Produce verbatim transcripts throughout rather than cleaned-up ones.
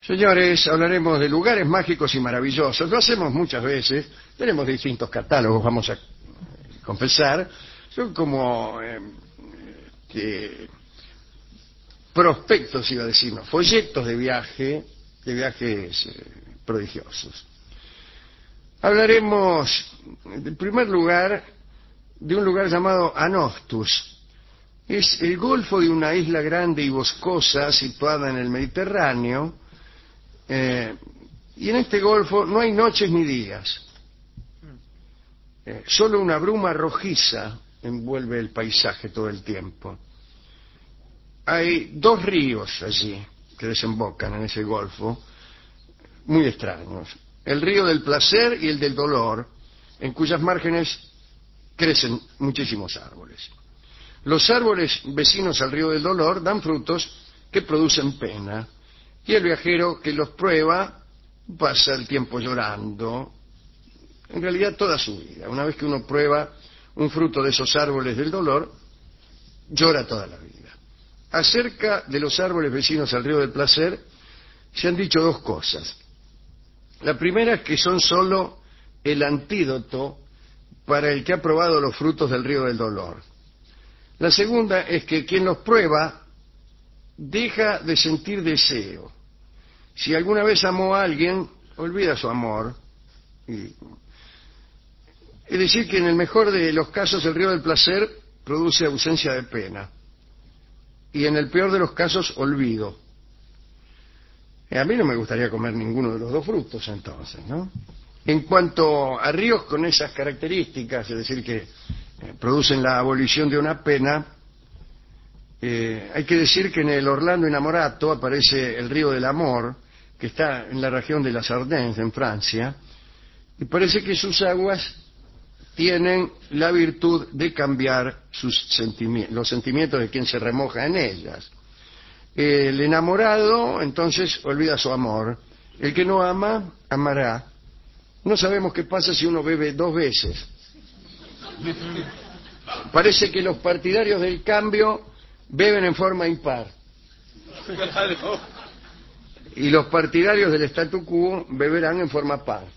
Señores, hablaremos de lugares mágicos y maravillosos. Lo hacemos muchas veces. Tenemos distintos catálogos, vamos a confesar. Son como eh, eh, prospectos, iba a decir, no, folletos de viaje, de viajes eh, prodigiosos. Hablaremos, en primer lugar, de un lugar llamado Anostus. Es el golfo de una isla grande y boscosa situada en el Mediterráneo. Eh, y en este golfo no hay noches ni días. Eh, solo una bruma rojiza envuelve el paisaje todo el tiempo. Hay dos ríos allí que desembocan en ese golfo, muy extraños. El río del placer y el del dolor, en cuyas márgenes crecen muchísimos árboles. Los árboles vecinos al río del dolor dan frutos que producen pena, y el viajero que los prueba pasa el tiempo llorando, en realidad toda su vida. Una vez que uno prueba un fruto de esos árboles del dolor, llora toda la vida. Acerca de los árboles vecinos al río del placer, se han dicho dos cosas. La primera es que son solo el antídoto para el que ha probado los frutos del río del dolor. La segunda es que quien los prueba deja de sentir deseo. Si alguna vez amó a alguien, olvida su amor. Y... es decir, que en el mejor de los casos el río del placer produce ausencia de pena. Y en el peor de los casos, olvido. A mí no me gustaría comer ninguno de los dos frutos, entonces, ¿no? En cuanto a ríos con esas características, es decir, que eh, producen la abolición de una pena, eh, hay que decir que en el Orlando Innamorato aparece el río del amor, que está en la región de las Ardennes, en Francia, y parece que sus aguas tienen la virtud de cambiar sus sentimientos, los sentimientos de quien se remoja en ellas. El enamorado, entonces, olvida su amor. El que no ama, amará. No sabemos qué pasa si uno bebe dos veces. Parece que los partidarios del cambio beben en forma impar. Y los partidarios del statu quo beberán en forma par.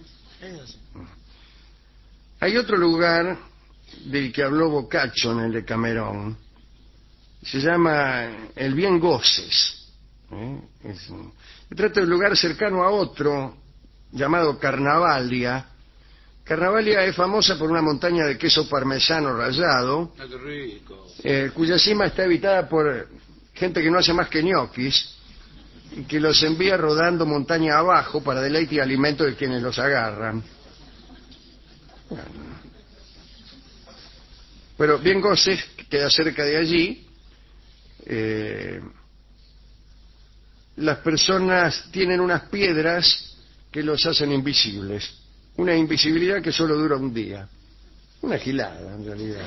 Hay otro lugar del que habló Boccaccio en el Decamerón. Se llama el Bien Goces. ¿Eh? Es, se trata de un lugar cercano a otro llamado Carnavalia. Carnavalia es famosa por una montaña de queso parmesano rallado, ¡Qué rico! Eh, cuya cima está habitada por gente que no hace más que ñoquis y que los envía rodando montaña abajo para deleite y alimento de quienes los agarran. Bueno. Pero Bien Goces queda cerca de allí. Eh, las personas tienen unas piedras que los hacen invisibles. Una invisibilidad que solo dura un día. Una gilada, en realidad.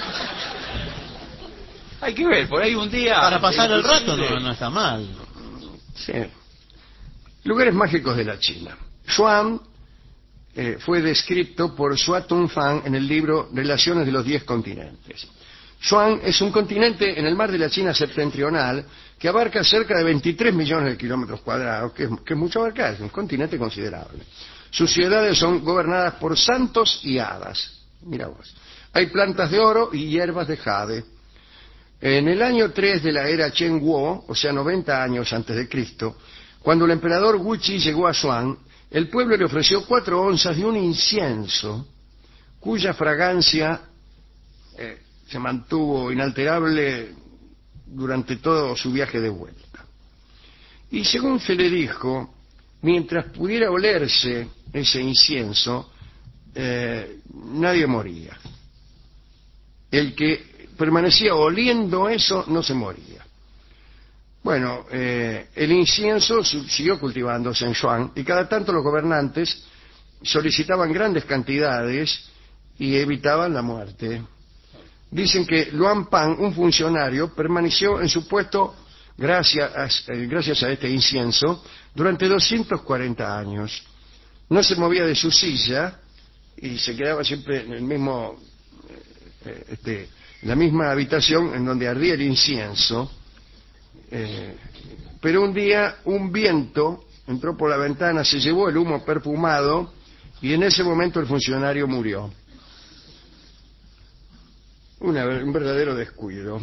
Hay que ver, por ahí un día... Para pasar el rato no, no está mal. Sí. Lugares mágicos de la China. Xuan eh, fue descrito por Xua Tongfang en el libro Relaciones de los Diez Continentes. Xuan es un continente en el mar de la China septentrional que abarca cerca de veintitrés millones de kilómetros cuadrados, que es, que es mucho abarcar, es un continente considerable. Sus ciudades son gobernadas por santos y hadas. Mira vos. Hay plantas de oro y hierbas de jade. En el año tres de la era Chen Guo, o sea, noventa años antes de Cristo, cuando el emperador Wu Qi llegó a Xuan, el pueblo le ofreció cuatro onzas de un incienso cuya fragancia eh, se mantuvo inalterable durante todo su viaje de vuelta. Y según se le dijo, mientras pudiera olerse ese incienso, eh, nadie moría. El que permanecía oliendo eso no se moría. Bueno, eh, el incienso siguió cultivándose en Xuan y cada tanto los gobernantes solicitaban grandes cantidades y evitaban la muerte. Dicen que Luan Pan, un funcionario, permaneció en su puesto gracias a, eh, gracias a este incienso durante doscientos cuarenta años. No se movía de su silla y se quedaba siempre en el mismo, eh, este, la misma habitación en donde ardía el incienso, eh, pero un día un viento entró por la ventana, se llevó el humo perfumado y en ese momento el funcionario murió. Una, un verdadero descuido.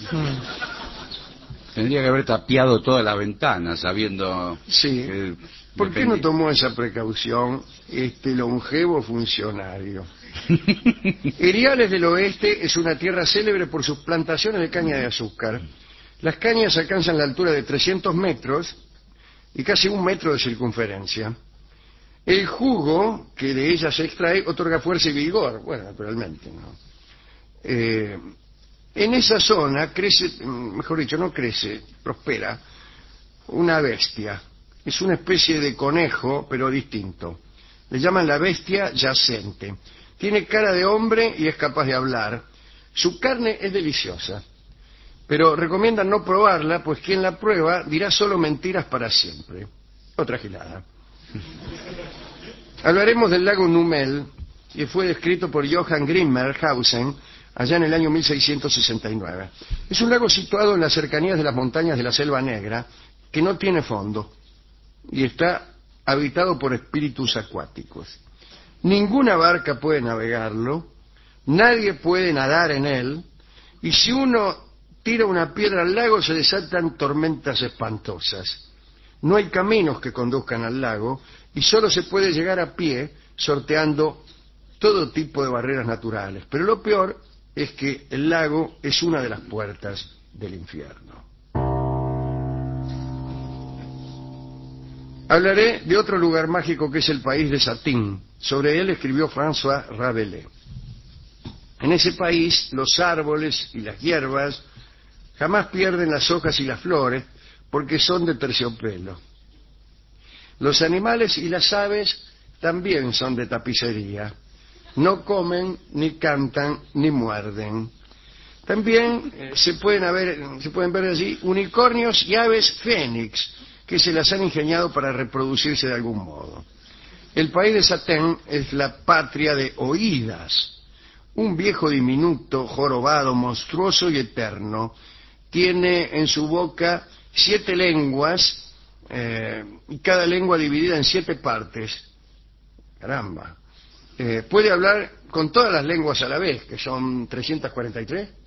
Tendría que haber tapiado toda la ventana sabiendo... Sí. que ¿Por qué no tomó esa precaución este longevo funcionario? Eriales del Oeste es una tierra célebre por sus plantaciones de caña de azúcar. Las cañas alcanzan la altura de trescientos metros y casi un metro de circunferencia. El jugo que de ellas se extrae otorga fuerza y vigor. Bueno, naturalmente, ¿no? Eh, en esa zona crece, mejor dicho, no crece, prospera una bestia. Es una especie de conejo, pero distinto. Le llaman la bestia yacente. Tiene cara de hombre y es capaz de hablar. Su carne es deliciosa, pero recomiendan no probarla, pues quien la prueba dirá solo mentiras para siempre. Otra gilada. Hablaremos del lago Numel, que fue descrito por Johann Grimmelshausen allá en el año mil seiscientos sesenta y nueve. Es un lago situado en las cercanías de las montañas de la Selva Negra, que no tiene fondo y está habitado por espíritus acuáticos. Ninguna barca puede navegarlo, nadie puede nadar en él, y si uno tira una piedra al lago se desatan tormentas espantosas. No hay caminos que conduzcan al lago y solo se puede llegar a pie sorteando todo tipo de barreras naturales. Pero lo peor es que el lago es una de las puertas del infierno. Hablaré de otro lugar mágico que es el país de Satín. Sobre él escribió François Rabelais. En ese país los árboles y las hierbas jamás pierden las hojas y las flores porque son de terciopelo. Los animales y las aves también son de tapicería. No comen, ni cantan, ni muerden. También eh, se pueden haber, se pueden ver allí unicornios y aves fénix que se las han ingeniado para reproducirse de algún modo. El país de Satén es la patria de Oídas, un viejo diminuto, jorobado, monstruoso y eterno. Tiene en su boca siete lenguas, eh, y cada lengua dividida en siete partes. Caramba. Eh, puede hablar con todas las lenguas a la vez, que son trescientas cuarenta y tres.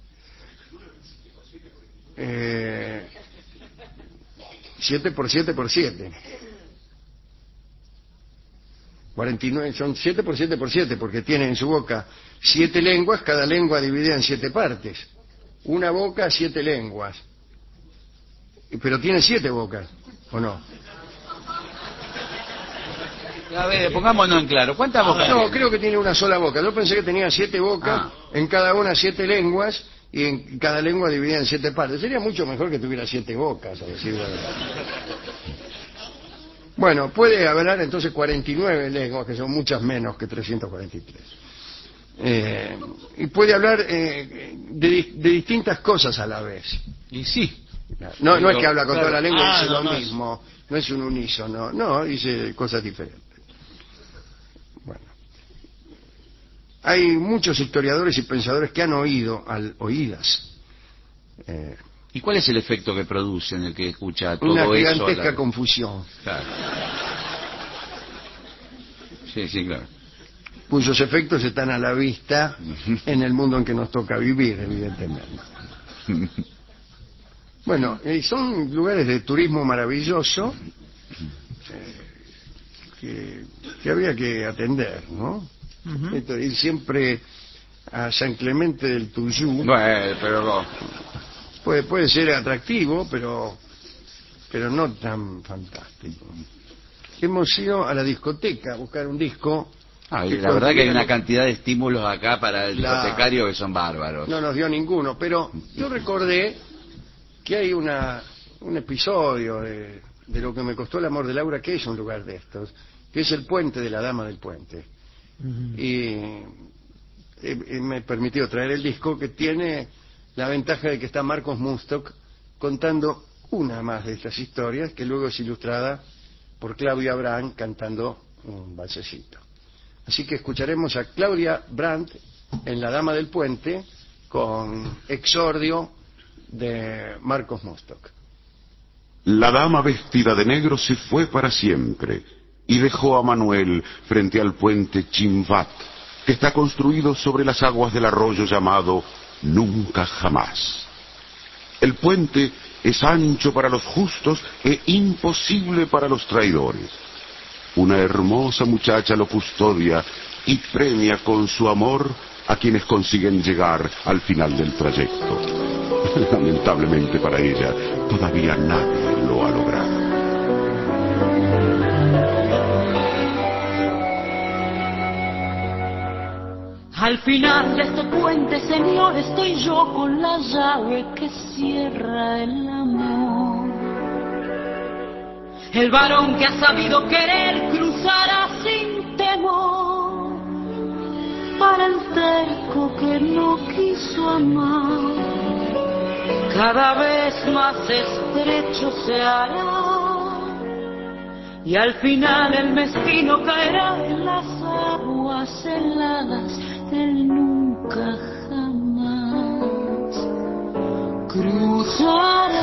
Eh, siete por siete por siete. cuarenta y nueve, son siete por siete por siete, porque tiene en su boca siete lenguas, cada lengua dividida en siete partes. Una boca, siete lenguas. Pero tiene siete bocas, ¿o no? A ver, pongámonos en claro. ¿Cuántas bocas? No, creo que tiene una sola boca. Yo pensé que tenía siete bocas, ah. en cada una siete lenguas, y en cada lengua dividida en siete partes. Sería mucho mejor que tuviera siete bocas, a decir la verdad. Bueno, puede hablar entonces cuarenta y nueve lenguas, que son muchas menos que trescientas cuarenta y tres. Eh, y puede hablar eh, de, de distintas cosas a la vez. Y sí. No, no es que habla con claro. toda la lengua y ah, dice no, lo no mismo, es... no es un unísono, no, dice cosas diferentes. Bueno, hay muchos historiadores y pensadores que han oído al oídas. Eh, ¿Y cuál es el efecto que produce en el que escucha todo una eso? Una gigantesca la... confusión. Claro. Sí, sí, claro. Cuyos efectos están a la vista en el mundo en que nos toca vivir, evidentemente. Bueno, eh, son lugares de turismo maravilloso eh, que, que habría que atender, ¿no? Uh-huh. Esto, ir siempre a San Clemente del Tuyú. Bueno, pero puede puede ser atractivo, pero pero no tan fantástico. Hemos ido a la discoteca a buscar un disco. Ah, y la verdad que hay una cantidad de estímulos acá para el la... discotecario que son bárbaros. No nos dio ninguno, pero yo recordé que hay una un episodio de, de Lo que me costó el amor de Laura, que es un lugar de estos, que es el puente de la Dama del Puente. Uh-huh. Y, y me permitió traer el disco, que tiene la ventaja de que está Marcos Munstock contando una más de estas historias, que luego es ilustrada por Claudia Brandt cantando un valsecito. Así que escucharemos a Claudia Brandt en La Dama del Puente con exordio de Marcos Munstock. La dama vestida de negro se fue para siempre y dejó a Manuel frente al puente Chimbat, que está construido sobre las aguas del arroyo llamado Nunca Jamás. El puente es ancho para los justos e imposible para los traidores. Una hermosa muchacha lo custodia y premia con su amor a quienes consiguen llegar al final del trayecto. Lamentablemente para ella, todavía nadie lo ha logrado. Al final de este puente, señor, estoy yo con la llave que cierra el amor. El varón que ha sabido querer cruzará sin temor para el terco que no quiso amar. Cada vez más estrecho se hará y al final el mezquino caerá en las aguas heladas del nunca jamás. Cruzarás,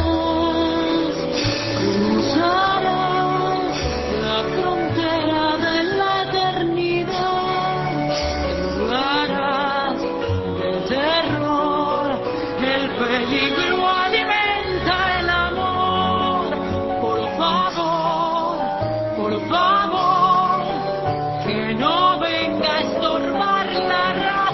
cruzarás la frontera de la eternidad. Jugarás el terror, el peligro alimenta el amor. Por favor, por favor, que no venga a estorbar la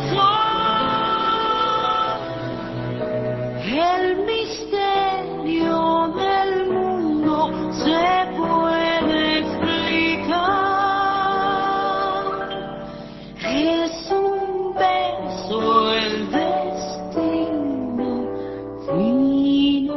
el misterio del mundo se puede explicar. Es un beso el destino final.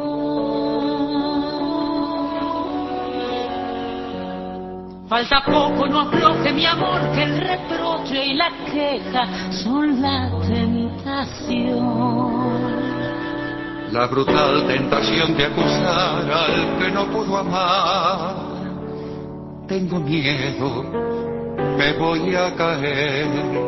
Falta poco, no afloje mi amor, que el reproche y la queja son la tentación. La brutal tentación de acusar al que no pudo amar. Tengo miedo, me voy a caer.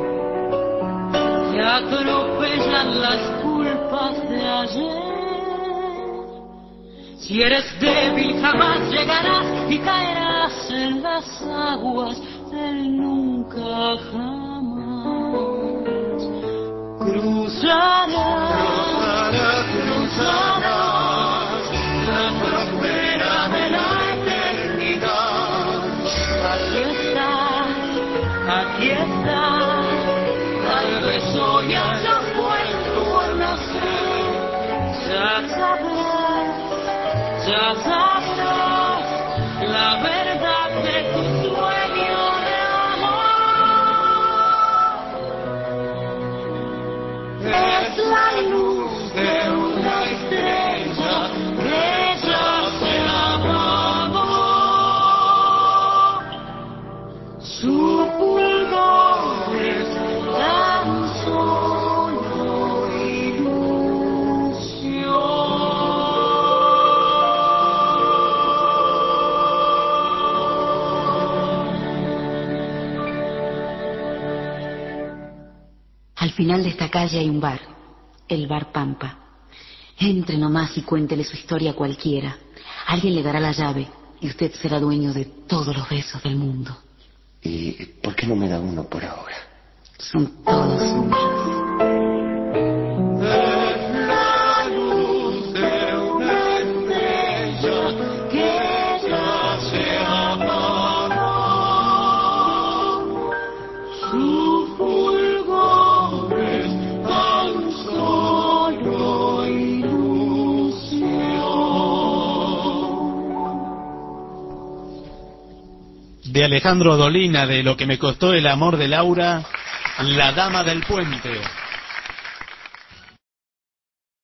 Te atropellan las culpas de ayer. Si eres débil jamás llegarás y caerás en las aguas del nunca jamás. Cruzarás, cruzarás la frontera de la eternidad. Aquí estás, aquí estás, tal vez hoy hayas vuelto a nacer. Ya sabrás, ya sabrás la verdad de tu sueño de amor. Es la luz de una estrella que ya se apagó. Su fulgor es tan solo ilusión. Al final de esta calle hay un bar, el Bar Pampa. Entre nomás y cuéntele su historia a cualquiera. Alguien le dará la llave y usted será dueño de todos los besos del mundo. ¿Y por qué no me da uno por ahora? Son todos suyos. Es la luz de una estrella que ya se apagó. Su fulgor es tan solo ilusión. De Alejandro Dolina, de Lo que me costó el amor de Laura, La dama del puente.